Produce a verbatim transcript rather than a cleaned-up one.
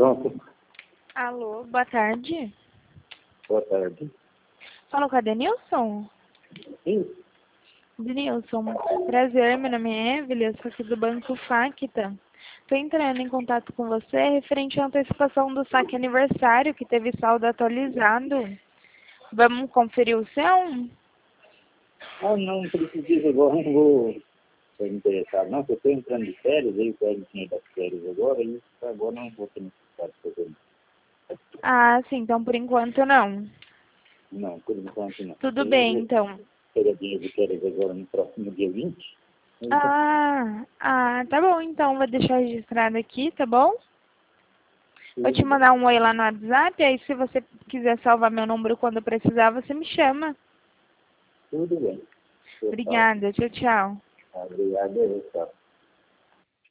Pronto. Alô, boa tarde. Boa tarde. Falou com a Denilson? Sim. Denilson, prazer, meu nome é Evelyn, eu sou aqui do Banco Facta. Estou entrando em contato com você referente à antecipação do saque aniversário, que teve saldo atualizado. Vamos conferir o seu? Ah, não preciso agora, não vou estar interessado, não, porque eu estou entrando de férias, aí eu pego dinheiro das férias agora, e agora não vou ter necessidade de fazer. Ah, sim, então por enquanto não. Não, por enquanto não. Tudo Eu bem, vou então. pegar dinheiro de férias agora no próximo dia vinte. Então, Ah, ah, tá bom, então vou deixar registrado aqui, tá bom? Vou te tudo bem. mandar um oi lá no WhatsApp, aí se você quiser salvar meu número quando precisar, você me chama. Tudo bem. Eu faço. Obrigada, tchau, tchau. Obrigado, eu faço.